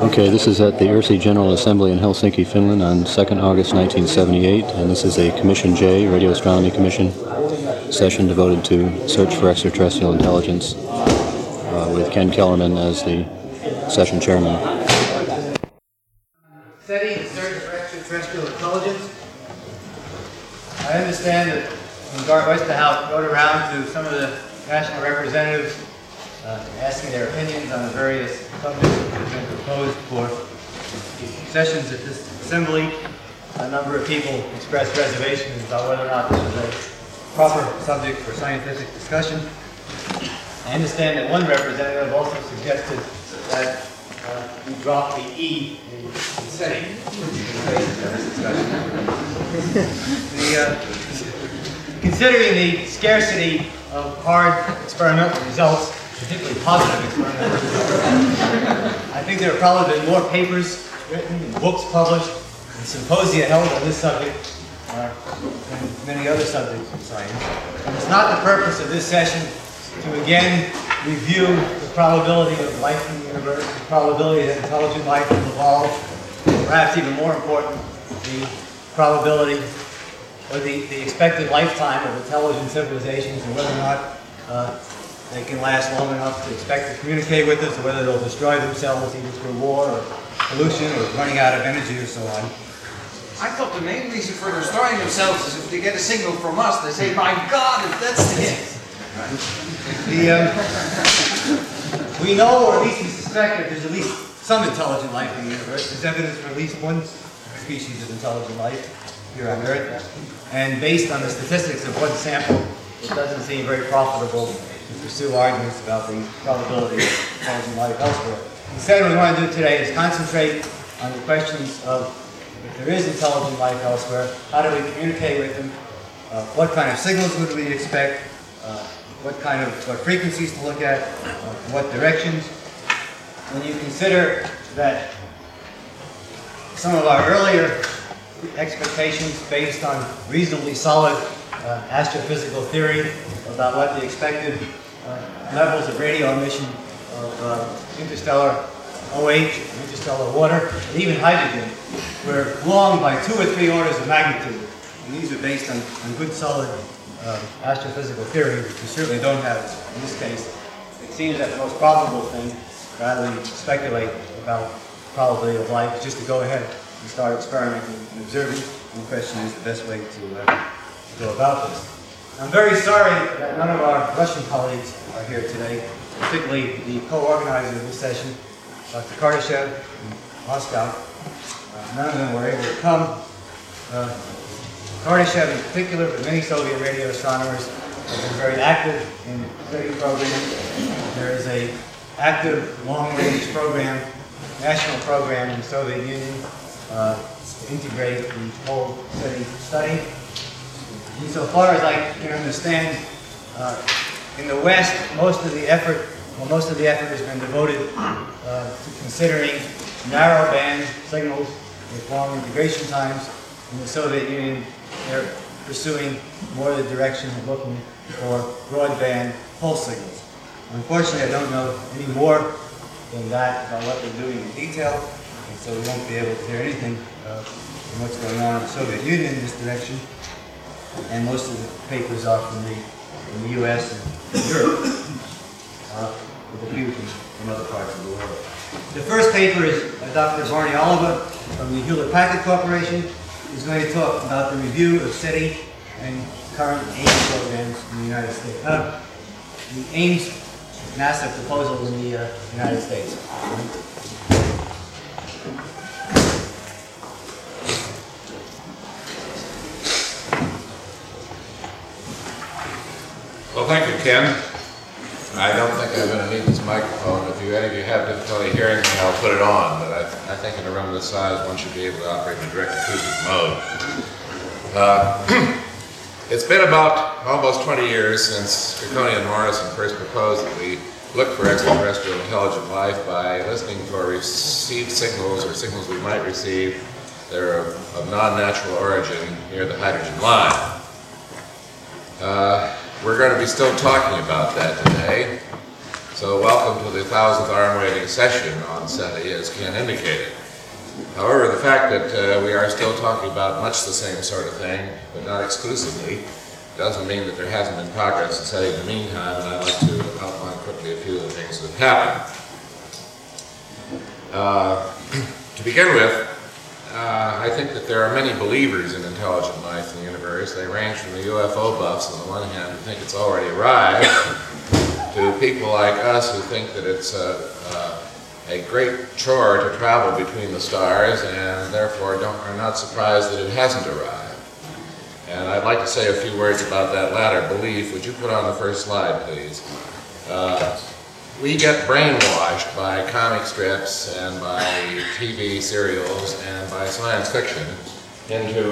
Okay, this is at the ERSI General Assembly in Helsinki, Finland on 2nd August 1978, and this is a Commission J, Radio Astronomy Commission, session devoted to search for extraterrestrial intelligence, with Ken Kellerman as the session chairman. SETI, the search for extraterrestrial intelligence. I understand that when Garth Westerhout wrote around to some of the national representatives asking their opinions on the various subjects that have been proposed for sessions at this assembly, a number of people expressed reservations about whether or not this was a proper subject for scientific discussion. I understand that one representative also suggested that we drop the E in SETI. Considering the scarcity of hard experimental results, particularly positive experimental results, I think there have probably been more papers written and books published and symposia held on this subject than many other subjects in science. And it's not the purpose of this session to again review the probability of life in the universe, the probability that intelligent life will evolve, perhaps even more important, the probability or the expected lifetime of intelligent civilizations and whether or not they can last long enough to expect to communicate with us, or whether they'll destroy themselves either through war or pollution or running out of energy or so on. I thought the main reason for destroying themselves is if they get a signal from us, they say, my God, if that's the case. We know, or at least we suspect, that there's at least some intelligent life in the universe. There's evidence for at least one species of intelligent life here on Earth. And based on the statistics of one sample, it doesn't seem very profitable to pursue arguments about the probability of intelligent life elsewhere. Instead, what we want to do today is concentrate on the questions of if there is intelligent life elsewhere, how do we communicate with them, what kind of signals would we expect, what frequencies to look at, what directions. When you consider that some of our earlier expectations based on reasonably solid astrophysical theory about what the expected levels of radio emission of interstellar OH, interstellar water, and even hydrogen were wrong by 2 or 3 orders of magnitude. And these are based on good solid astrophysical theory, which we certainly don't have in this case. It seems that the most probable thing, rather than speculate about the probability of life, is just to go ahead and start experimenting and observing. And the question is the best way to go about this. I'm very sorry that none of our Russian colleagues are here today, particularly the co-organizer of this session, Dr. Kardashev in Moscow. None of them were able to come. Kardashev in particular, but many Soviet radio astronomers have been very active in the SETI program. There is an active long-range program, national program in the Soviet Union to integrate the whole SETI study. Insofar as I can understand, in the West, most of the effort has been devoted to considering narrow band signals with long integration times. In the Soviet Union, they're pursuing more the direction of looking for broadband pulse signals. Unfortunately, I don't know any more than that about what they're doing in detail, and so we won't be able to hear anything from what's going on in the Soviet Union in this direction. And most of the papers are from the U.S. and Europe, with a few from other parts of the world. The first paper is Dr. Barney Oliver from the Hewlett-Packard Corporation. He's going to talk about the review of SETI and current AIMS programs in the United States. The AIMS NASA proposal in the United States. Well, thank you, Ken. I don't think I'm going to need this microphone. If any of you have difficulty hearing me, I'll put it on. But I think in a room this size, one should be able to operate in direct acoustic mode. It's been about almost 20 years since Cocconi and Morrison first proposed that we look for extraterrestrial intelligent life by listening to our received signals or signals we might receive that are of non-natural origin near the hydrogen line. We're going to be still talking about that today. So welcome to the 1000th arm-waiting session on SETI, as Ken indicated. However, the fact that we are still talking about much the same sort of thing, but not exclusively, doesn't mean that there hasn't been progress in SETI in the meantime, and I'd like to outline quickly a few of the things that have happened. To begin with, I think that there are many believers in intelligent life in the universe. They range from the UFO buffs on the one hand who think it's already arrived, to people like us who think that it's a great chore to travel between the stars and therefore are not surprised that it hasn't arrived. And I'd like to say a few words about that latter belief. Would you put on the first slide, please? We get brainwashed by comic strips and by TV serials and by science fiction into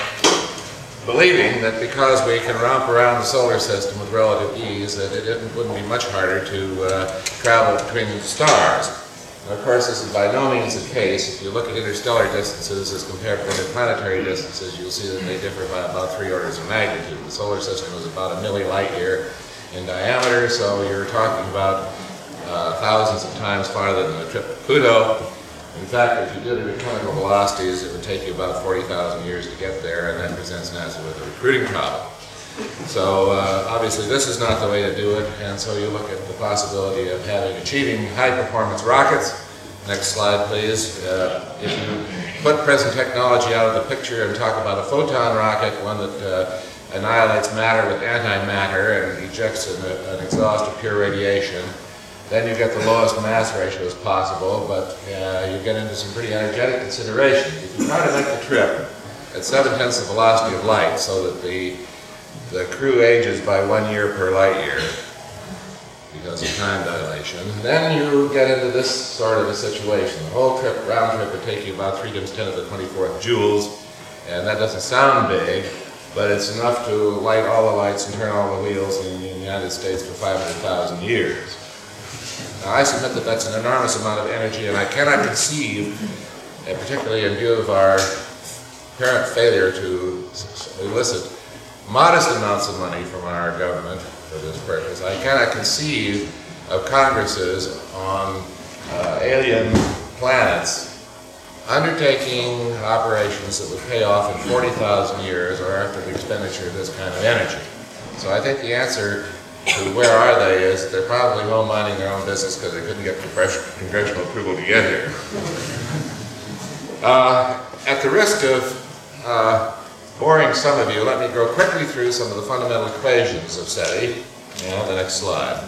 believing that because we can romp around the solar system with relative ease that it wouldn't be much harder to travel between the stars. And of course, this is by no means the case. If you look at interstellar distances as compared to interplanetary distances, you'll see that they differ by about 3 orders of magnitude. The solar system is about a millilight year in diameter, so you're talking about thousands of times farther than a trip to Pluto. In fact, if you did it at chemical velocities, it would take you about 40,000 years to get there, and that presents NASA with a recruiting problem. So obviously this is not the way to do it, and so you look at the possibility of achieving high-performance rockets. Next slide, please. If you put present technology out of the picture and talk about a photon rocket, one that annihilates matter with antimatter and ejects an exhaust of pure radiation, then you get the lowest mass ratios possible, but you get into some pretty energetic considerations. If you try to make the trip at 7/10 the velocity of light so that the crew ages by 1 year per light year because of time dilation, then you get into this sort of a situation. The whole trip, round trip, would take you about 3 × 10⁻⁴ joules, and that doesn't sound big, but it's enough to light all the lights and turn all the wheels in the United States for 500,000 years. Now, I submit that that's an enormous amount of energy, and I cannot conceive, particularly in view of our apparent failure to elicit modest amounts of money from our government for this purpose, I cannot conceive of congresses on alien planets undertaking operations that would pay off in 40,000 years or after the expenditure of this kind of energy. So I think the answer to where are they is they're probably home minding their own business because they couldn't get congressional approval to get here. At the risk of boring some of you, let me go quickly through some of the fundamental equations of SETI. The next slide.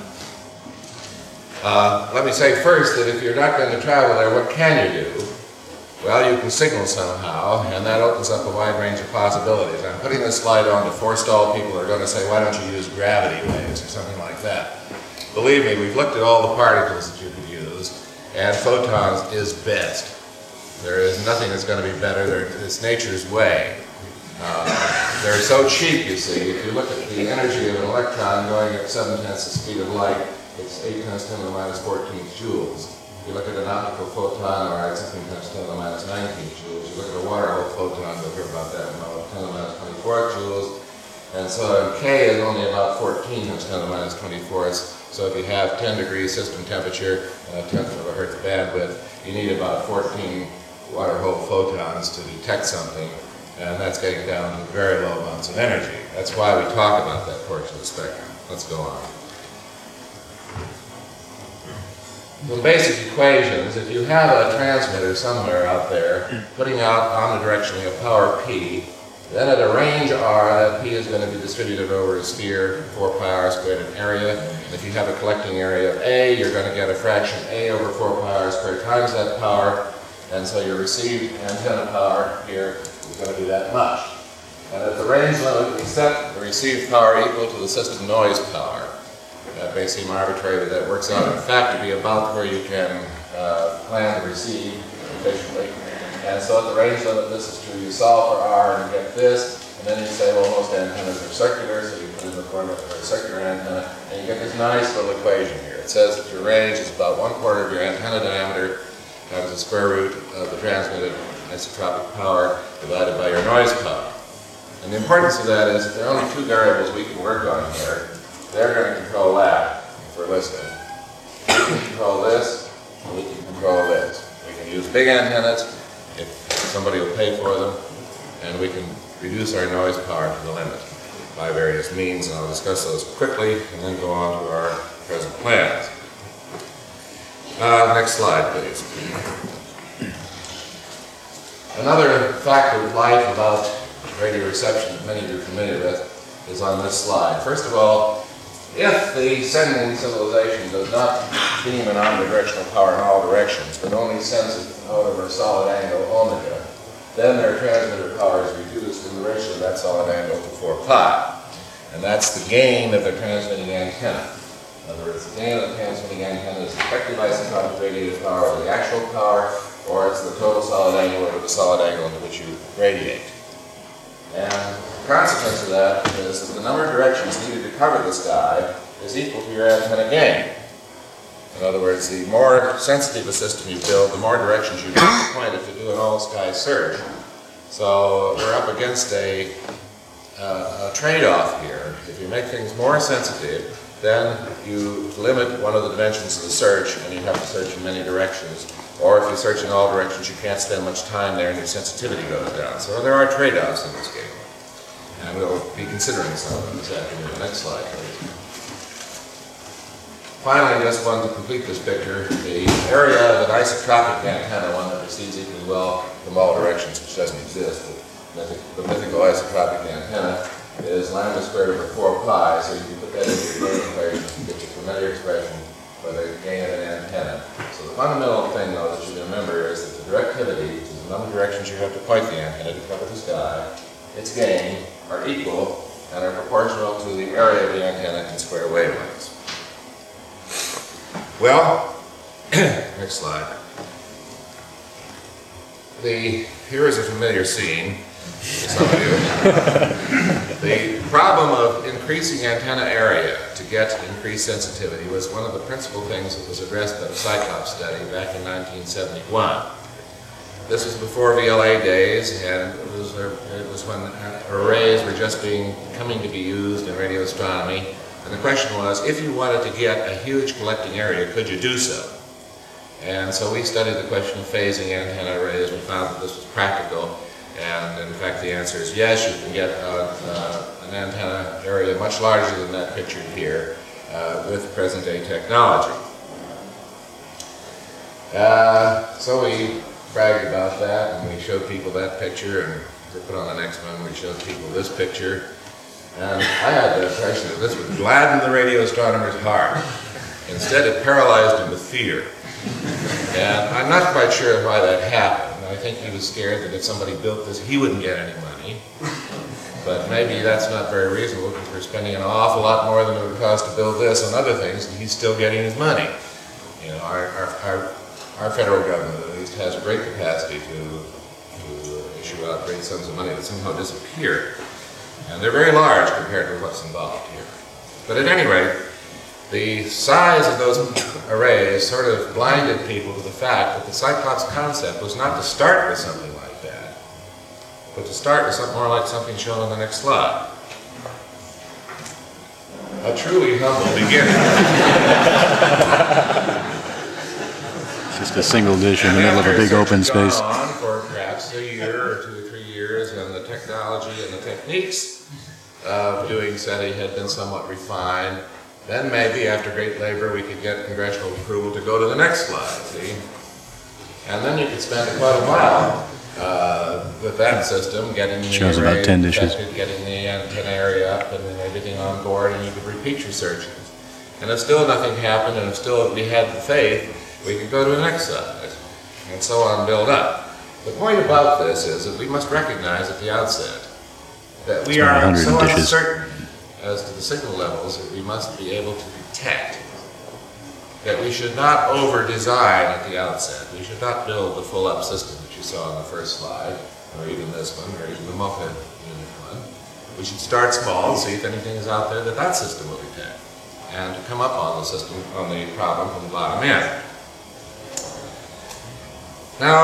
Let me say first that if you're not going to travel there, what can you do? Well, you can signal somehow, and that opens up a wide range of possibilities. I'm putting this slide on to forestall people who are going to say, why don't you use gravity waves or something like that? Believe me, we've looked at all the particles that you could use, and photons is best. There is nothing that's going to be better. It's nature's way. They're so cheap, you see. If you look at the energy of an electron going at 7/10 the speed of light, it's 8 × 10⁻⁴ joules. If you look at an optical photon, or something 10 × 10⁻19 joules. You look at a water-hole photon, you'll hear about that in 10⁻24 joules. And so K is only about 14 × 10⁻24. So if you have 10 degrees system temperature and a 1/10 of a hertz bandwidth, you need about 14 water-hole photons to detect something. And that's getting down to very low amounts of energy. That's why we talk about that portion of the spectrum. Let's go on. The basic equations, if you have a transmitter somewhere out there putting out omnidirectionally a power P, then at a range R, that P is going to be distributed over a sphere, 4πr² in area. And if you have a collecting area of A, you're going to get a fraction A over 4πr² times that power. And so your received antenna power here is going to be that much. And at the range limit, we set the received power equal to the system noise power. That may seem arbitrary, but that works out in fact to be about where you can plan to receive efficiently. And so at the range limit, this is true. You solve for R and you get this, and then you say, well, most antennas are circular, so you put in the formula for a circular antenna, and you get this nice little equation here. It says that your range is about 1/4 of your antenna diameter times the square root of the transmitted isotropic power divided by your noise power. And the importance of that is that there are only 2 variables we can work on here. They're going to control that if we're listening. We can control this, and we can control this. We can use big antennas if somebody will pay for them, and we can reduce our noise power to the limit by various means, and I'll discuss those quickly and then go on to our present plans. Next slide, please. Another fact of life about radio reception that many of you are familiar with is on this slide. First of all, if the sending civilization does not beam an omnidirectional power in all directions, but only sends it out over a solid angle omega, then their transmitter power is reduced in the ratio of that solid angle to 4 pi. And that's the gain of the transmitting antenna. In other words, the gain of the transmitting antenna is the effective isotopic radiated power or the actual power, or it's the total solid angle over the solid angle into which you radiate. And the consequence of that is that the number of directions needed to cover the sky is equal to your antenna gain. In other words, the more sensitive a system you build, the more directions you need to point it to do an all-sky search. So we're up against a trade-off here. If you make things more sensitive, then you limit one of the dimensions of the search and you have to search in many directions. Or if you search in all directions, you can't spend much time there and your sensitivity goes down. So there are trade-offs in this game. And we'll be considering some of them this afternoon. Next slide, please. Finally, just one to complete this picture, the area of an isotropic antenna, one that receives equally well from all directions, which doesn't exist. The mythical isotropic antenna is lambda squared over 4 pi, so you can put that into your gain equation and get your familiar expression for the gain of an antenna. So the fundamental thing, though, that you can remember is that the directivity, which is the number of directions you have to point the antenna to cover the sky, its gain are equal and are proportional to the area of the antenna in square wavelengths. Well, next slide. Here is a familiar scene for some of you. The problem of increasing antenna area to get increased sensitivity was one of the principal things that was addressed by the Cyclops study back in 1971. This was before VLA days, and it was when arrays were just coming to be used in radio astronomy. And the question was, if you wanted to get a huge collecting area, could you do so? And so we studied the question of phasing antenna arrays. We found that this was practical. And in fact, the answer is yes, you can get an antenna area much larger than that pictured here with present-day technology. So we bragged about that, and we showed people that picture, and we put on the next one, we showed people this picture. And I had the impression that this would gladden the radio astronomer's heart. Instead, it paralyzed him with fear. And I'm not quite sure why that happened. I think he was scared that if somebody built this, he wouldn't get any money. But maybe that's not very reasonable, because we're spending an awful lot more than it would cost to build this on other things, and he's still getting his money. You know, our federal government at least has great capacity to issue out great sums of money that somehow disappear. And they're very large compared to what's involved here. But at any rate, the size of those arrays sort of blinded people to the fact that the Cyclops concept was not to start with something like that, but to start with something more like something shown on the next slide. A truly humble beginning. Just a single dish in the middle of a big open space. On for perhaps a year or 2 or 3 years, and the technology and the techniques of doing SETI had been somewhat refined. Then maybe, after great labor, we could get congressional approval to go to the next slide, see? And then you could spend quite a while with that system, getting the array detected, getting the antenna area up and everything on board, and you could repeat your searches. And if still nothing happened, and if still we had the faith, we could go to the next slide, and so on, build up. The point about this is that we must recognize at the outset that we are so uncertain as to the signal levels that we must be able to detect that we should not over-design at the outset. We should not build the full-up system that you saw on the first slide, or even this one, or even the multi-unit one. We should start small and see if anything is out there that that system will detect, and to come up on the system, on the problem from the bottom end. Now,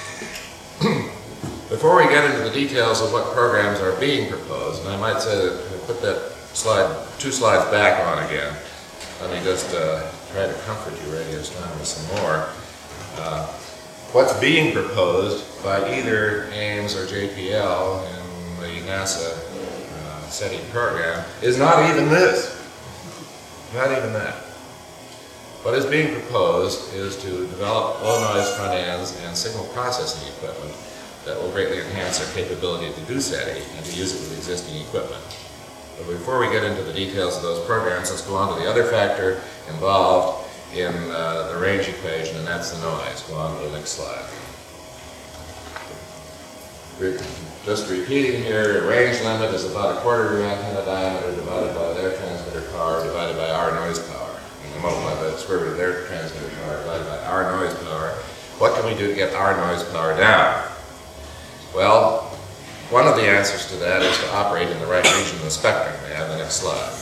before we get into the details of what programs are being proposed, and I might say that put that slide, 2 slides back on again. Let me just try to comfort you radio astronomers some more. What's being proposed by either Ames or JPL in the NASA SETI program is not even this. Not even that. What is being proposed is to develop low noise front ends and signal processing equipment that will greatly enhance our capability to do SETI and to use it with existing equipment. But before we get into the details of those programs, let's go on to the other factor involved in the range equation, and that's the noise. Go on to the next slide. Just repeating here, range limit is about 1/4 your antenna diameter divided by their transmitter power divided by our noise power. And multiply by the square root of their transmitter power divided by our noise power. What can we do to get our noise power down? Well, one of the answers to that is to operate in the right region of the spectrum. May I have the next slide?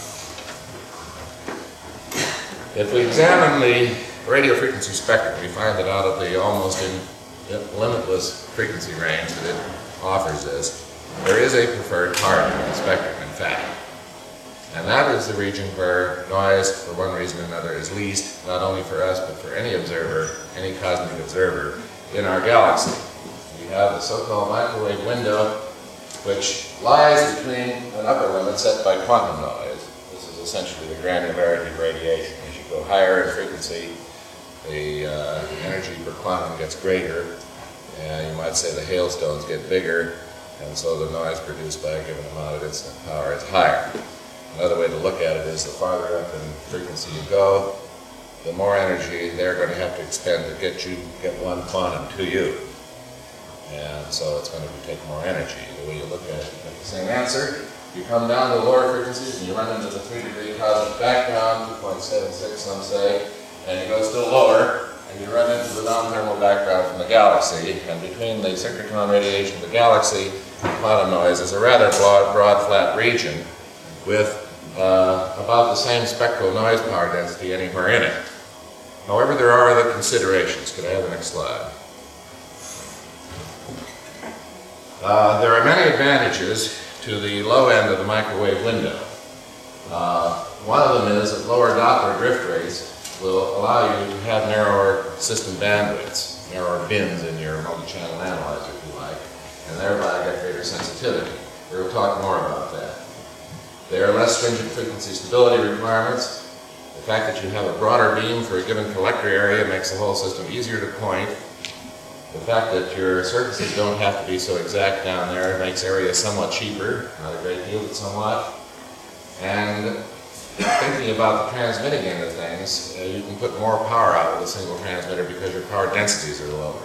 If we examine the radio frequency spectrum, we find that out of the almost limitless frequency range that it offers us, there is a preferred part of the spectrum, in fact. And that is the region where noise, for one reason or another, is least, not only for us, but for any observer, any cosmic observer in our galaxy. We have the so-called microwave window, which lies between an upper limit set by quantum noise. This is essentially the granularity of radiation. As you go higher in frequency, the energy per quantum gets greater, and you might say the hailstones get bigger, and so the noise produced by a given amount of incident power is higher. Another way to look at it is the farther up in frequency you go, the more energy they're going to have to expend to get one quantum to you. And so it's going to take more energy. The way you look at it, you get the same answer. You come down to the lower frequencies and you run into the 3-degree cosmic background, 2.76 some say, and you go still lower, and you run into the non-thermal background from the galaxy, and between the synchrotron radiation of the galaxy and quantum noise is a rather broad flat region with about the same spectral noise power density anywhere in it. However, there are other considerations. Could I have the next slide? There are many advantages to the low end of the microwave window. One of them is that lower Doppler drift rates will allow you to have narrower system bandwidths, narrower bins in your multi-channel analyzer, if you like, and thereby get greater sensitivity. We'll talk more about that. There are less stringent frequency stability requirements. The fact that you have a broader beam for a given collector area makes the whole system easier to point. The fact that your surfaces don't have to be so exact down there makes areas somewhat cheaper, not a great deal, but somewhat. And thinking about the transmitting end of things, you can put more power out with a single transmitter because your power densities are lower.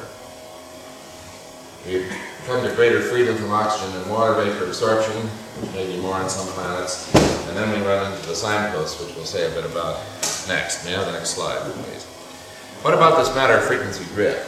You come to greater freedom from oxygen and water vapor absorption, maybe more on some planets, and then we run into the signposts, which we'll say a bit about next. May I have the next slide, please? What about this matter of frequency drift?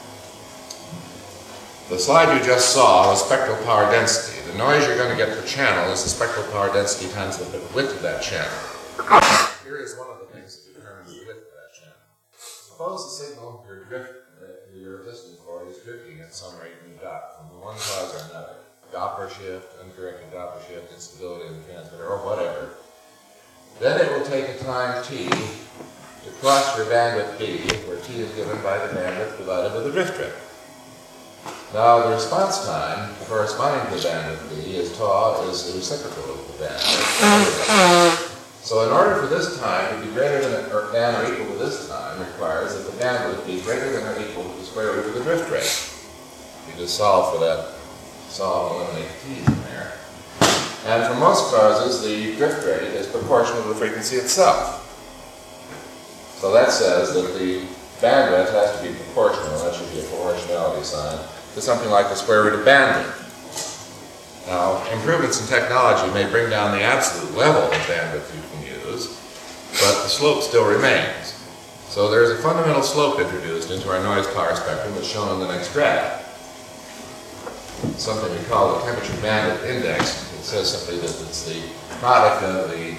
The slide you just saw was spectral power density. The noise you're going to get per channel is the spectral power density times the width of that channel. Here is one of the things that determines the width of that channel. Suppose the signal you're listening for is drifting at some rate in the dot from one cause or another. Doppler shift, uncorrected Doppler shift, instability in the transmitter, or whatever. Then it will take a time t to cross your bandwidth b, where t is given by the bandwidth divided by the drift rate. Now, the response time corresponding to the bandwidth b is tau is the reciprocal of the bandwidth. So in order for this time to be greater than or equal to this time requires that the bandwidth be greater than or equal to the square root of the drift rate. You just solve for that, eliminate the t's in there. And for most causes, the drift rate is proportional to the frequency itself. So that says that the bandwidth has to be proportional, that should be a proportionality sign, to something like the square root of bandwidth. Now, improvements in technology may bring down the absolute level of bandwidth you can use, but the slope still remains. So there's a fundamental slope introduced into our noise power spectrum that's shown on the next graph. Something we call the temperature bandwidth index. It says simply that it's the product of the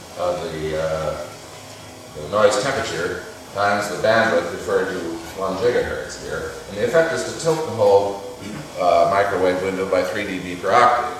noise temperature times the bandwidth referred to 1 gigahertz here. And the effect is to tilt the whole microwave window by 3 dB per octave.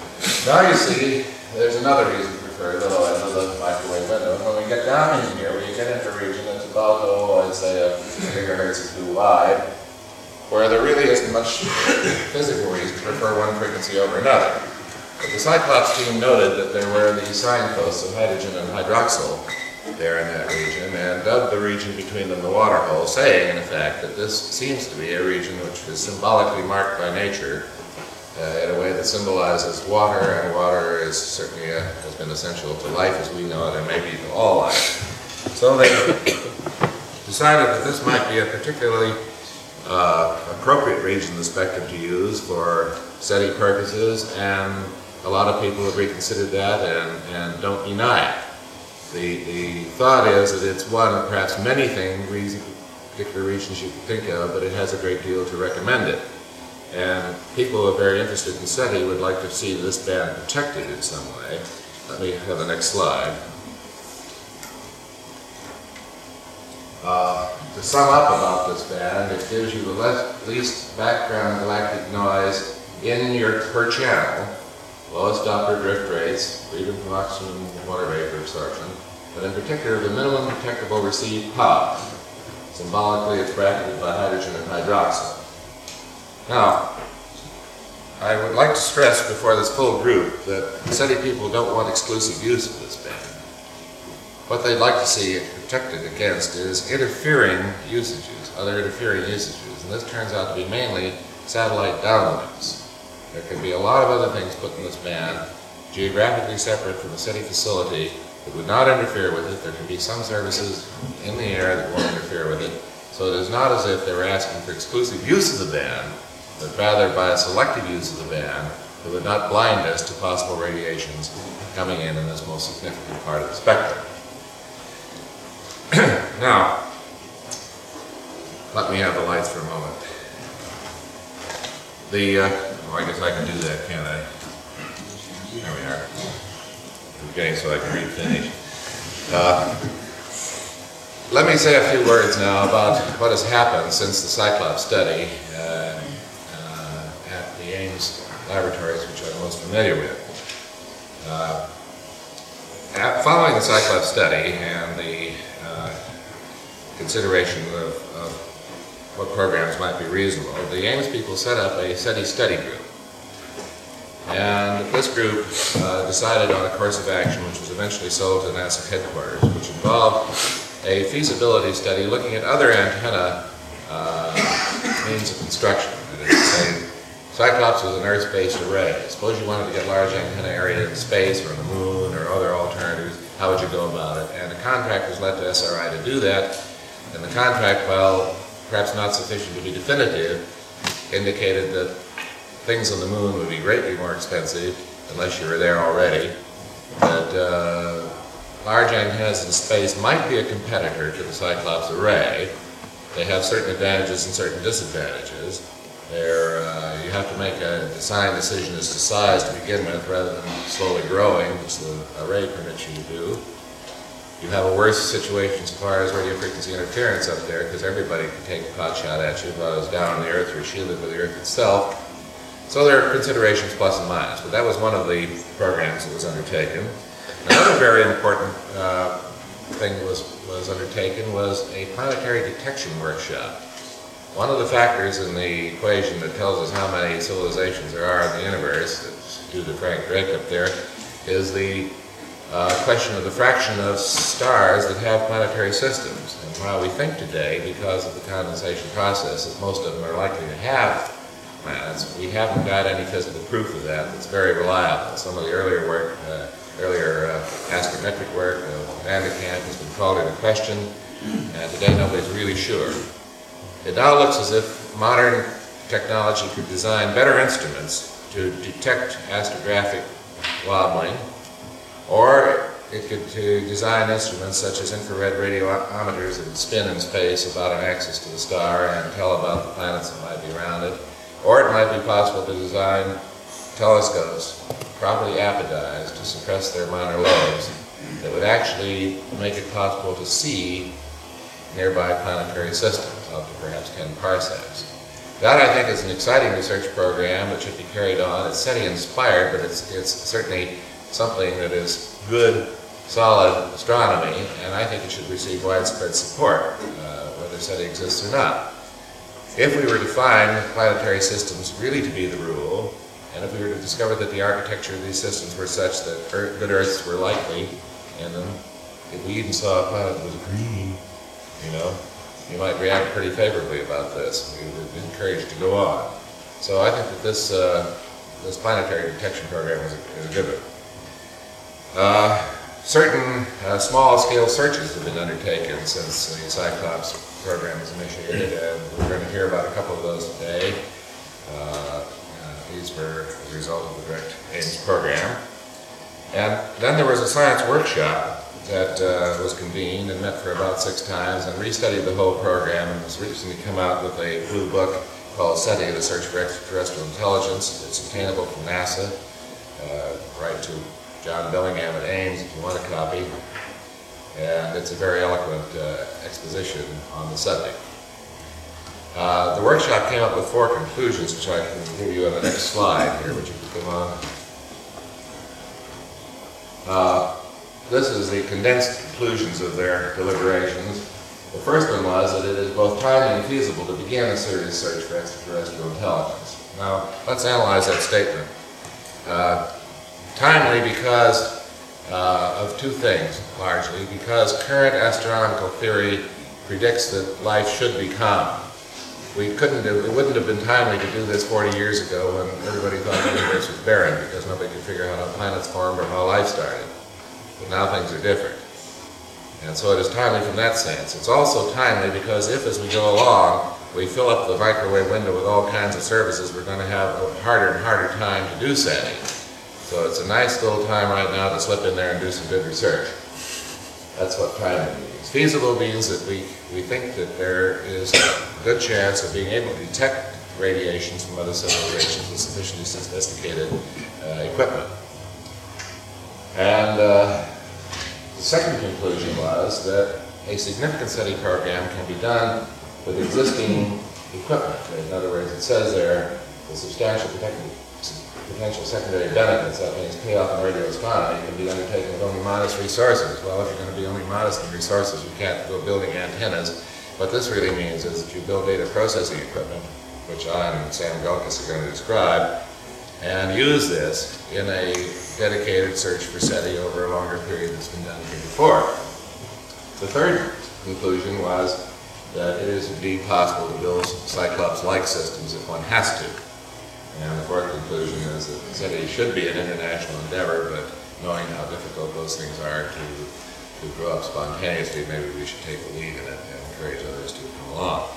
Now you see, there's another reason to prefer the low end of the microwave window. When we get down in here, we region, interregion, that's about, I'd say a gigahertz or two wide, where there really isn't much physical reason to prefer one frequency over another. But the Cyclops team noted that there were these signposts of hydrogen and hydroxyl there in that region, and dubbed the region between them the water hole, saying, in effect, that this seems to be a region which is symbolically marked by nature in a way that symbolizes water, and water is certainly has been essential to life as we know it, and maybe to all life. So they decided that this might be a particularly appropriate region in the spectrum to use for SETI purposes, and a lot of people have reconsidered that and don't deny it. The thought is that it's one of perhaps many particular regions you can think of, but it has a great deal to recommend it. And people who are very interested in SETI would like to see this band protected in some way. Let me have the next slide. To sum up about this band, it gives you the least background galactic noise in your per channel, lowest Doppler drift rates, freedom from oxygen and water vapor absorption, but in particular the minimum detectable received power. Symbolically, it's bracketed by hydrogen and hydroxyl. Now, I would like to stress before this full group that SETI people don't want exclusive use of this band. What they'd like to see it protected against is interfering usages, other interfering usages, and this turns out to be mainly satellite downlinks. There can be a lot of other things put in this band, geographically separate from the SETI facility, that would not interfere with it. There can be some services in the air that won't interfere with it. So it is not as if they were asking for exclusive use of the band, but rather by a selective use of the band that would not blind us to possible radiations coming in this most significant part of the spectrum. Now, let me have the lights for a moment. I guess I can do that, can't I? There we are. I'm getting so I can read finish. Let me say a few words now about what has happened since the Cyclops study at the Ames laboratories, which I'm most familiar with. Following the Cyclops study and the consideration of what programs might be reasonable, the Ames people set up a SETI study group. And this group decided on a course of action which was eventually sold to NASA headquarters, which involved a feasibility study looking at other antenna means of construction. That is to say, Cyclops was an Earth-based array. Suppose you wanted to get large antenna area in space or on the moon or other alternatives, how would you go about it? And a contract was led to SRI to do that. And the contract, while perhaps not sufficient to be definitive, indicated that things on the moon would be greatly more expensive unless you were there already. That large antennas in space might be a competitor to the Cyclops array. They have certain advantages and certain disadvantages. You have to make a design decision as to size to begin with rather than slowly growing, which the array permits you to do. You have a worse situation as far as radio frequency interference up there, because everybody can take a pot shot at you while it's down on the Earth or shielded by the Earth itself. So there are considerations plus and minus, but that was one of the programs that was undertaken. Another very important thing was undertaken was a planetary detection workshop. One of the factors in the equation that tells us how many civilizations there are in the universe, that's due to Frank Drake up there, is the question of the fraction of stars that have planetary systems. And while we think today, because of the condensation process, that most of them are likely to have planets, we haven't got any physical proof of that that's very reliable. Some of the earlier work, astrometric work of Van de Kamp has been called into question, and today nobody's really sure. It now looks as if modern technology could design better instruments to detect astrographic wobbling, or it could design instruments such as infrared radiometers that would spin in space about an axis to the star and tell about the planets that might be around it. Or it might be possible to design telescopes properly apodized to suppress their minor lobes that would actually make it possible to see nearby planetary systems up to perhaps 10 parsecs. That, I think, is an exciting research program that should be carried on. It's SETI inspired, but it's certainly something that is good solid astronomy, and I think it should receive widespread support, whether SETI exists or not. If we were to find planetary systems really to be the rule, and if we were to discover that the architecture of these systems were such that good Earths were likely in them, if we even saw a planet that was green, you might react pretty favorably about this. We would be encouraged to go on. So I think that this planetary detection program is a good one. Certain small-scale searches have been undertaken since the Cyclops program was initiated, and we're going to hear about a couple of those today. These were as a result of the Direct Ames program. And then there was a science workshop that was convened and met for about 6 times and restudied the whole program, and has recently come out with a blue book called SETI, The Search for Extraterrestrial Intelligence. It's obtainable from NASA. Write to John Bellingham at Ames if you want a copy. And it's a very eloquent exposition on the subject. The workshop came up with 4 conclusions, which I can give you on the next slide here, which you can come on. This is the condensed conclusions of their deliberations. The first one was that it is both timely and feasible to begin a serious search for extraterrestrial intelligence. Now, let's analyze that statement. Timely because of 2 things, largely. Because current astronomical theory predicts that life should be common. It wouldn't have been timely to do this 40 years ago when everybody thought the universe was barren because nobody could figure out how planets formed or how life started. But now things are different. And so it is timely from that sense. It's also timely because if, as we go along, we fill up the microwave window with all kinds of services, we're going to have a harder and harder time to do SETI. So it's a nice little time right now to slip in there and do some good research. That's what timely means. Feasible means that we think that there is a good chance of being able to detect radiations from other civilizations with sufficiently sophisticated equipment. And the second conclusion was that a significant SETI program can be done with existing equipment. In other words, it says there the substantial potential secondary benefits, that means payoff in radio astronomy, can be undertaken with only modest resources. Well, if you're going to be only modest in resources, you can't go building antennas. What this really means is that you build data processing equipment, which I and Sam Gelkis are going to describe, and use this in a dedicated search for SETI over a longer period that's been done here before. The third conclusion was that it is indeed possible to build Cyclops-like systems if one has to. And the fourth conclusion is that SETI should be an international endeavor, but knowing how difficult those things are to grow up spontaneously, maybe we should take the lead in it and encourage others to come along.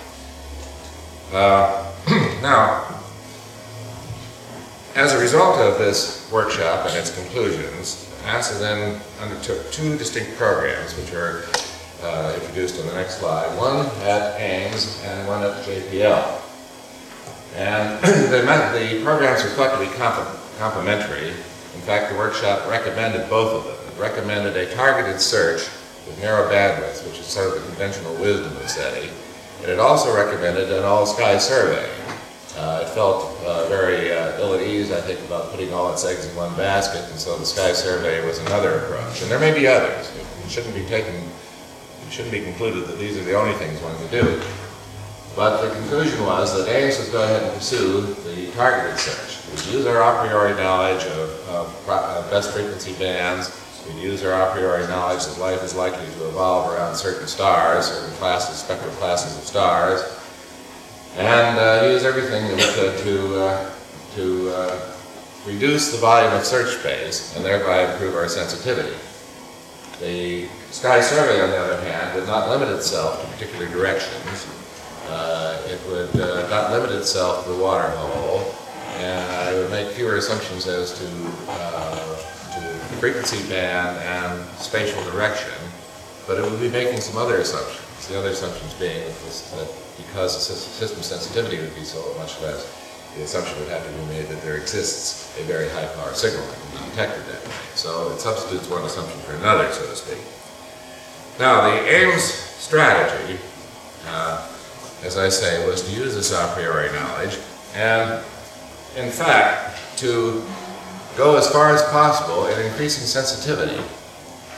Now, as a result of this workshop and its conclusions, NASA then undertook 2 distinct programs, which are introduced on the next slide, one at Ames and one at JPL. And the programs were thought to be complementary. In fact, the workshop recommended both of them. It recommended a targeted search with narrow bandwidth, which is sort of the conventional wisdom of SETI. And it also recommended an all-sky survey. It felt very ill at ease, I think, about putting all its eggs in one basket, and so the sky survey was another approach. And there may be others. It shouldn't be concluded that these are the only things one can do. But the conclusion was that Ames would go ahead and pursue the targeted search. We'd use our a priori knowledge of best frequency bands. We'd use our a priori knowledge that life is likely to evolve around certain stars, certain classes, spectral classes of stars, and use everything that we could to reduce the volume of search space and thereby improve our sensitivity. The sky survey, on the other hand, would not limit itself to particular directions. It would not limit itself to the water hole, and it would make fewer assumptions as to frequency band and spatial direction, but it would be making some other assumptions. The other assumptions being that because the system sensitivity would be so much less, the assumption would have to be made that there exists a very high power signal that can be detected that way. So it substitutes one assumption for another, so to speak. Now, the Ames strategy, as I say, was to use this a priori knowledge and, in fact, to go as far as possible in increasing sensitivity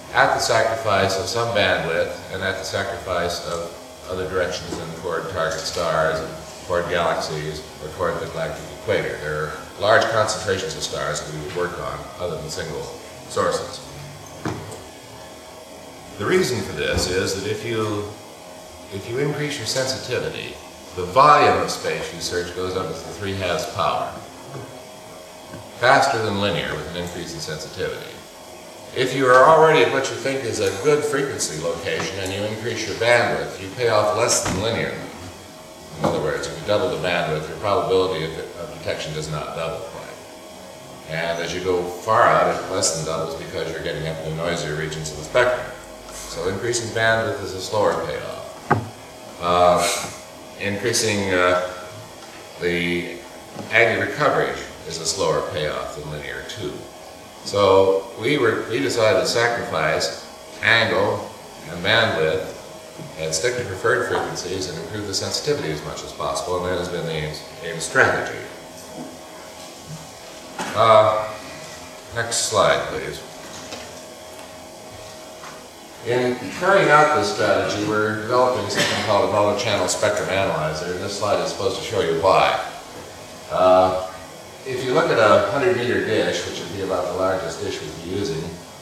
at the sacrifice of some bandwidth and at the sacrifice of other directions than toward target stars, toward galaxies, or toward the galactic equator. There are large concentrations of stars that we would work on other than single sources. The reason for this is that if you increase your sensitivity, the volume of space you search goes up to the 3/2 power, faster than linear with an increase in sensitivity. If you are already at what you think is a good frequency location and you increase your bandwidth, you pay off less than linear. In other words, if you double the bandwidth, your probability of detection does not double quite. And as you go far out, it less than doubles because you're getting up into noisier regions of the spectrum. So increasing bandwidth is a slower payoff. Increasing the angular coverage is a slower payoff than linear too. So we decided to sacrifice angle and bandwidth and stick to preferred frequencies and improve the sensitivity as much as possible, and that has been the AIM strategy. Next slide, please. In carrying out this strategy, we're developing something called a multi-channel spectrum analyzer, and this slide is supposed to show you why. If you look at a 100-meter dish, which would be about the largest dish we'd be using,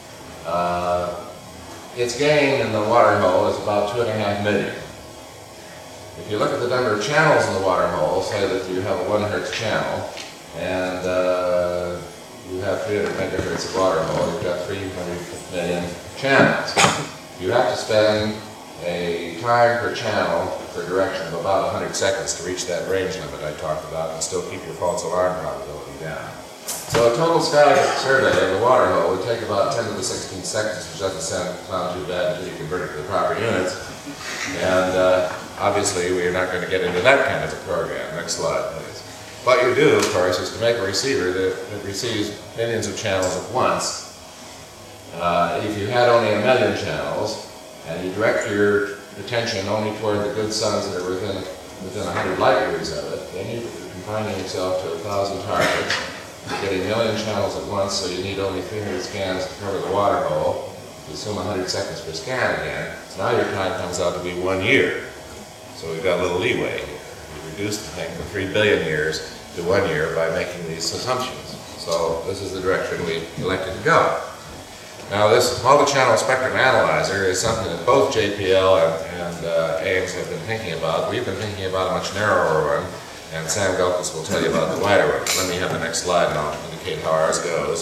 its gain in the water hole is about 2.5 million. If you look at the number of channels in the water hole, say that you have a 1 Hz channel, and you have 300 megahertz of water hole, you've got 300 million channels. You have to spend a time per channel per direction of about 100 seconds to reach that range limit I talked about and still keep your false alarm probability down. So a total static survey of the water hole would take about 10 to the 16 seconds, which doesn't sound too bad until you convert it to the proper units. And obviously we are not going to get into that kind of a program. Next slide, please. What you do, of course, is to make a receiver that receives millions of channels at once. If you had only 1 million channels, and you direct your attention only toward the good suns that are within 100 light years of it, then you're confining yourself to 1,000 targets. You're getting 1 million channels at once, so you need only 300 scans to cover the water hole. You assume 100 seconds per scan again, so now your time comes out to be 1 year. So we've got a little leeway here. We reduced the thing from 3 billion years to 1 year by making these assumptions. So this is the direction we elected to go. Now this multi-channel spectrum analyzer is something that both JPL and AIMS have been thinking about. We've been thinking about a much narrower one, and Sam Gelkis will tell you about the wider one. Let me have the next slide and I'll indicate how ours goes.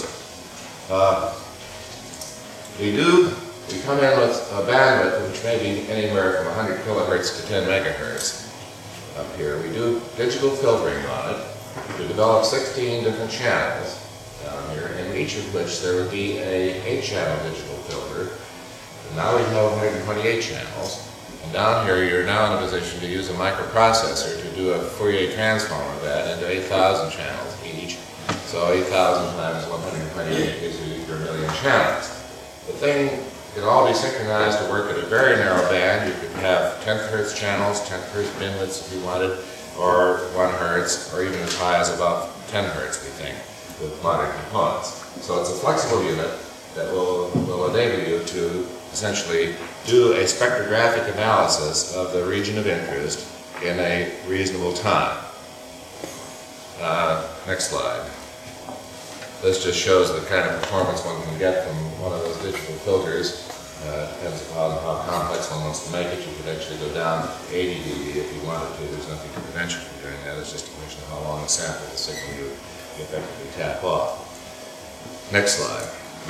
We come in with a bandwidth which may be anywhere from 100 kilohertz to 10 megahertz up here. We do digital filtering on it. We develop 16 different channels down here, in each of which there would be a 8-channel digital filter. And now we have 128 channels. And down here you're now in a position to use a microprocessor to do a Fourier transform of that into 8,000 channels each. So 8,000 times 128 gives you your 1 million channels. The thing can all be synchronized to work at a very narrow band. You could have 10th Hertz channels, 10th Hertz binwidths if you wanted, or 1 Hertz, or even as high as about 10 Hertz, we think, with modern components. So it's a flexible unit that will enable you to essentially do a spectrographic analysis of the region of interest in a reasonable time. Next slide. This just shows the kind of performance one can get from one of those digital filters. Depends upon how complex one wants to make it. You could actually go down 80 dB if you wanted to. There's nothing to prevent you from doing that. It's just a question of how long a sample the signal you effectively tap off. Next slide.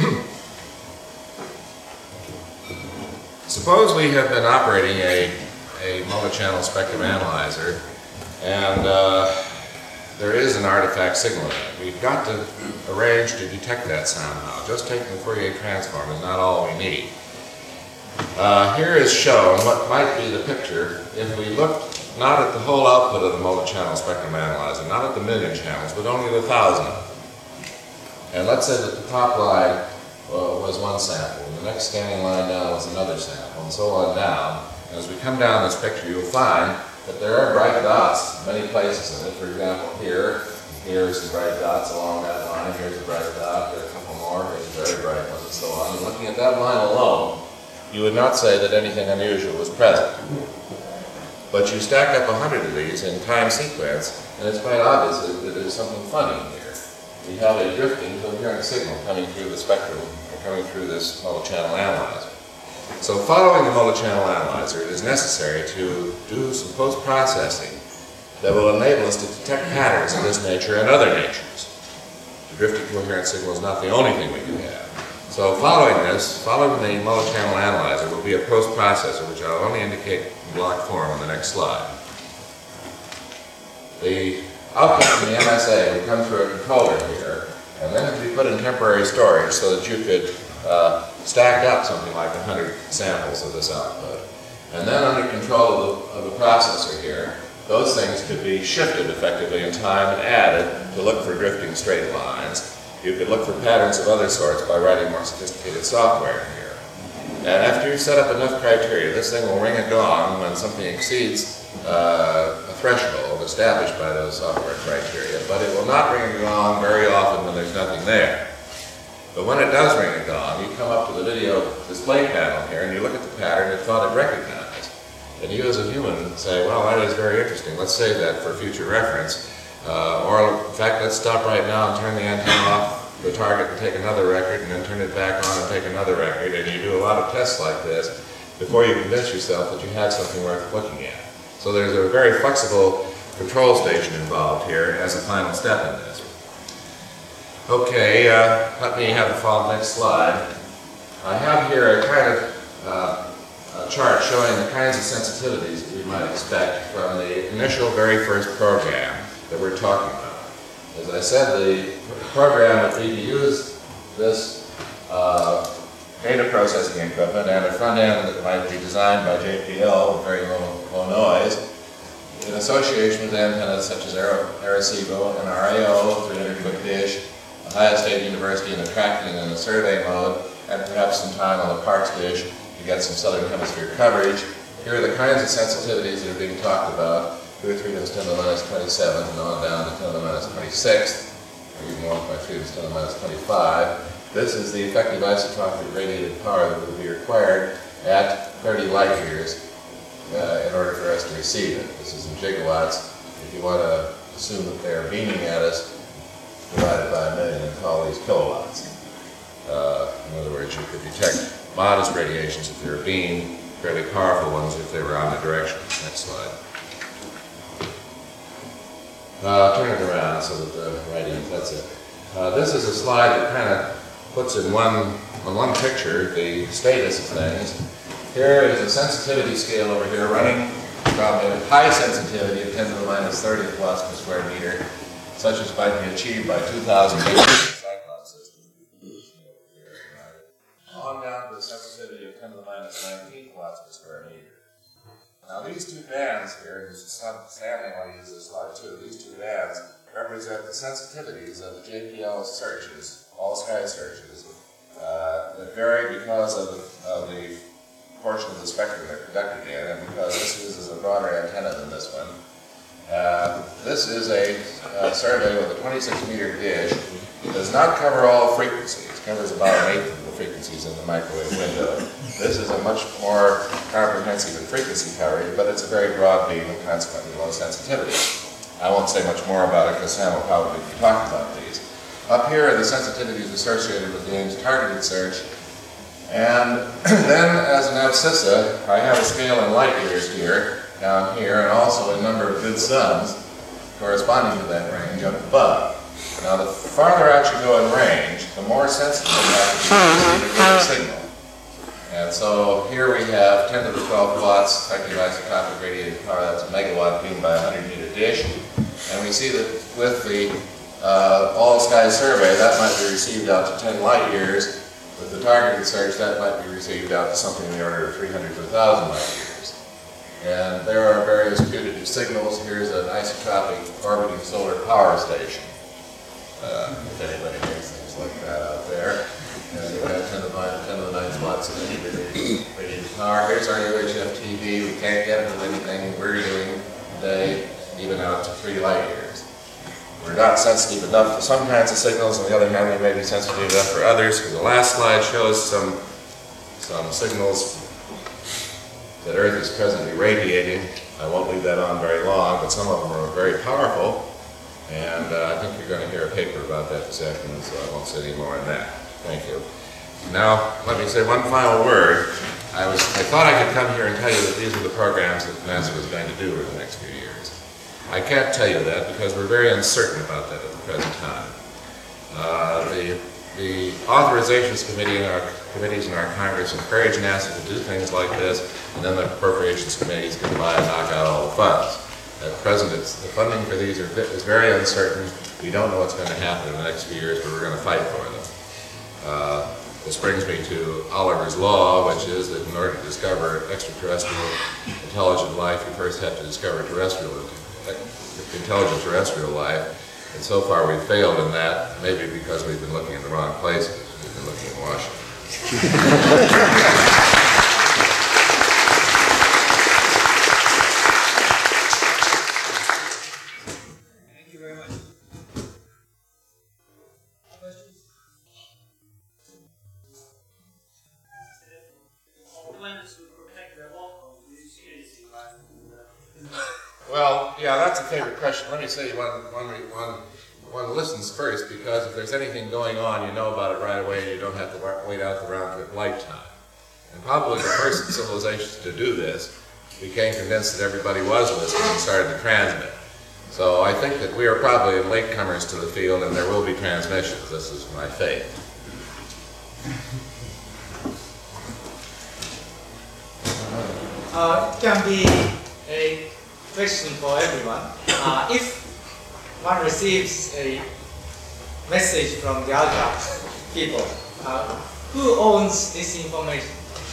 Suppose we have been operating a multi-channel spectrum analyzer, and there is an artifact signal in it. We've got to arrange to detect that somehow. Just taking the Fourier transform is not all we need. Here is shown what might be the picture if we looked not at the whole output of the multi-channel spectrum analyzer, not at the 1 million channels, but only the 1,000 of them. And let's say that the top line was one sample, and the next scanning line down was another sample, and so on down. And as we come down this picture, you'll find that there are bright dots in many places in it. For example, here, Here are some bright dots along that line. Here's a bright dot. There are a couple more. Here's a very bright one, and so on. And looking at that line alone, you would not say that anything unusual was present. But you stack up 100 of these in time sequence, and it's quite obvious that there's something funny here. We have a drifting coherent signal coming through the spectrum, or coming through this multi-channel analyzer. So following the multi-channel analyzer, it is necessary to do some post-processing that will enable us to detect patterns of this nature and other natures. The drifting coherent signal is not the only thing we can have. So following this, following the multi-channel analyzer will be a post-processor, which I'll only indicate in block form on the next slide. The output from the MSA will come through a controller here, and then it will be put in temporary storage so that you could stack up something like 100 samples of this output. And then under control of the processor here, those things could be shifted effectively in time and added to look for drifting straight lines. You could look for patterns of other sorts by writing more sophisticated software here. And after you've set up enough criteria, this thing will ring a gong when something exceeds a threshold established by those software criteria, but it will not ring a gong very often when there's nothing there. But when it does ring a gong, you come up to the video display panel here and you look at the pattern it thought it recognized. And you as a human say, well, that is very interesting. Let's save that for future reference. Or in fact, let's stop right now and turn the antenna off the target and take another record, and then turn it back on and take another record. And you do a lot of tests like this before you convince yourself that you have something worth looking at. So there's a very flexible control station involved here as a final step in this. Okay, let me have the next slide. I have here a kind of chart showing the kinds of sensitivities that we might expect from the initial very first program that we're talking about. As I said, the program would be to use this data processing equipment and a front end that might be designed by JPL with very low noise in association with antennas such as Arecibo and RAO, 300-foot dish, Ohio State University in a tracking and a survey mode, and perhaps some time on the Parkes dish to get some southern hemisphere coverage. Here are the kinds of sensitivities that are being talked about, 2 or 3 to the 10 to the minus 27 and on down to 10 to the minus 26, or even 1 by 3 to the 10 to the minus 25. This is the effective isotropic radiated power that would be required at 30 light years in order for us to receive it. This is in gigawatts. If you want to assume that they are beaming at us, divided by 1 million and call these kilowatts. In other words, you could detect modest radiations if they were beam, fairly powerful ones if they were omnidirectional. Next slide. Turn it around so that the writing, that's it. This is a slide that kind of puts in on one picture the status of things. Here is a sensitivity scale over here running from a high sensitivity of 10 to the minus 30 watts per square meter, such as might be achieved by 2,000 Cyclops system. On down to the sensitivity of 10 to the minus 19 watts per square meter. Now these two bands here, this is Stanley when he uses this slide too, these two bands represent the sensitivities of the JPL searches, all sky searches, that vary because of the portion of the spectrum they're conducted in, and because this uses a broader antenna than this one. This is a survey with a 26-meter dish. It does not cover all frequencies. It covers about 1/8 of the frequencies in the microwave window. This is a much more comprehensive and frequency coverage, but it's a very broad beam and consequently low sensitivity. I won't say much more about it because Sam will probably be talking about these. Up here are the sensitivities associated with the Ames targeted search. And then as an abscissa, I have a scale in light years here, down here, and also a number of good suns corresponding to that range up above. Now the farther out you go in range, the more sensitive you have to be to get a signal. And so here we have 10 to the 12 watts effective isotopic radiated power, that's a megawatt beam by 100-meter dish. And we see that with the all-sky survey, that might be received out to 10 light years. With the targeted search, that might be received out to something in the order of 300 to 1,000 light years. And there are various putative signals. Here's an isotropic orbiting solar power station. If anybody makes things like that out there. And you've got 10 to the 9 watts of radiated power. Here's our UHF TV. We can't get it with anything we're doing today, even out to 3 light years. we're not sensitive enough for some kinds of signals. On the other hand, we may be sensitive enough for others. The last slide shows some signals that Earth is presently radiating. I won't leave that on very long, but some of them are very powerful. And I think you're going to hear a paper about that this afternoon, so I won't say any more on that. Thank you. Now, let me say one final word. I thought I could come here and tell you that these are the programs that NASA was going to do over the next few years. I can't tell you that because we're very uncertain about that at the present time. The authorizations committee and our committees in our Congress encourage NASA to do things like this, and then the appropriations committees can buy and knock out all the funds. At present, the funding for these is very uncertain. We don't know what's going to happen in the next few years, but we're going to fight for them. This brings me to Oliver's Law, which is that in order to discover extraterrestrial intelligent life, you first have to discover intelligent terrestrial life. And so far we've failed in that, maybe because we've been looking in the wrong places. We've been looking in Washington. Thank you very much. Questions? Well, yeah, that's a favorite question. Let me say one listens first, because if there's anything going on, you know about it right away, and you don't have to wait out the round-trip lifetime. And probably the first civilizations to do this became convinced that everybody was listening and started to transmit. So I think that we are probably latecomers to the field, and there will be transmissions. This is my faith. It can be a question for everyone. If one receives a message from the other people, who owns this information?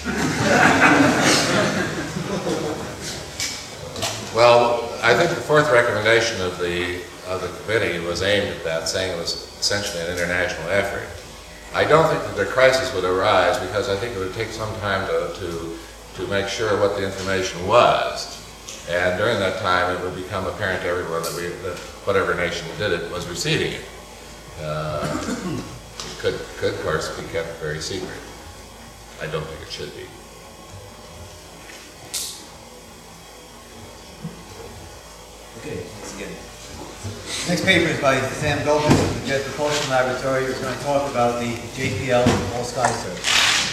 Well, I think the fourth recommendation of the committee was aimed at that, saying it was essentially an international effort. I don't think that the crisis would arise because I think it would take some time to make sure what the information was. And during that time, it would become apparent to everyone that whatever nation did it was receiving it. It could, of course, be kept very secret. I don't think it should be. Okay, thanks again. Next paper is by Sam Goldman of the Jet Propulsion Laboratory, who's going to talk about the JPL All Sky Search.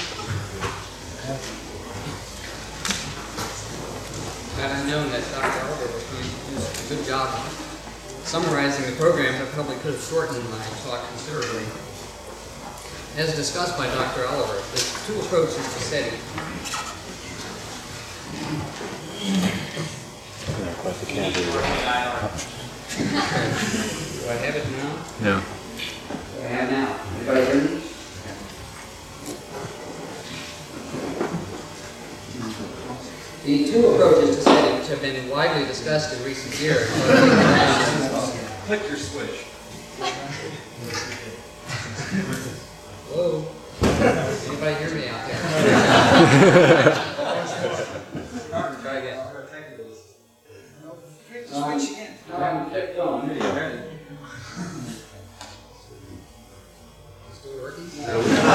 Had I known that Dr. Oliver was going to do a good job summarizing the program, I probably could have shortened my talk considerably. As discussed by Dr. Oliver, there's two approaches to SETI. Quite the candle. Do I have it now? Yeah. I have now. Anybody hear me? The two approaches to SETI, which have been widely discussed in recent years, Click your switch. Hello? Anybody hear me out there? Try again. Switch again. Kept going. Still working? No,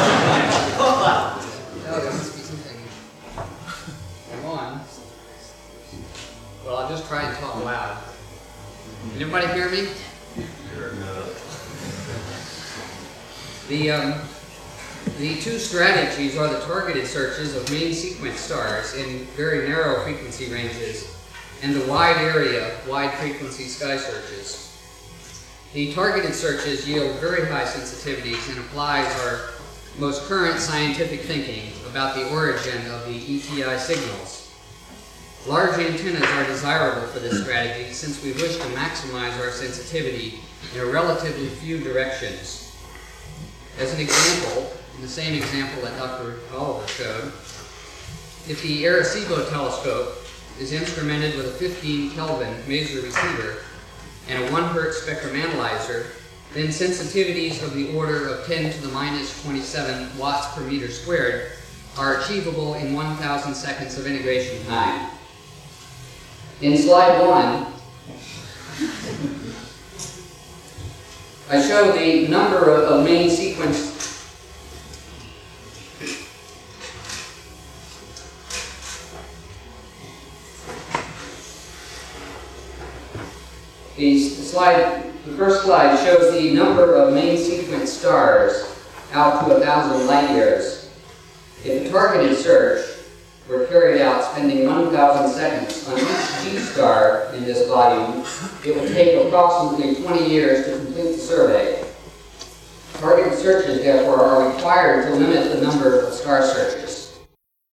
there must be something. Come on. Well, I'll just try and talk loud. Can everybody hear me? The two strategies are the targeted searches of main sequence stars in very narrow frequency ranges and the wide area, wide frequency sky searches. The targeted searches yield very high sensitivities and applies our most current scientific thinking about the origin of the ETI signals. Large antennas are desirable for this strategy since we wish to maximize our sensitivity in a relatively few directions. As an example, in the same example that Dr. Oliver showed, if the Arecibo telescope is instrumented with a 15 Kelvin maser receiver and a 1 Hz spectrum analyzer, then sensitivities of the order of 10 to the minus 27 watts per meter squared are achievable in 1,000 seconds of integration time. In slide 1, I show the number of main sequence the first slide shows the number of main sequence stars out to 1,000 light years. If a targeted search were carried out spending 1,000 seconds on each G star in this volume, it would take approximately 20 years to complete the survey. Targeted searches, therefore, are required to limit the number of star searches.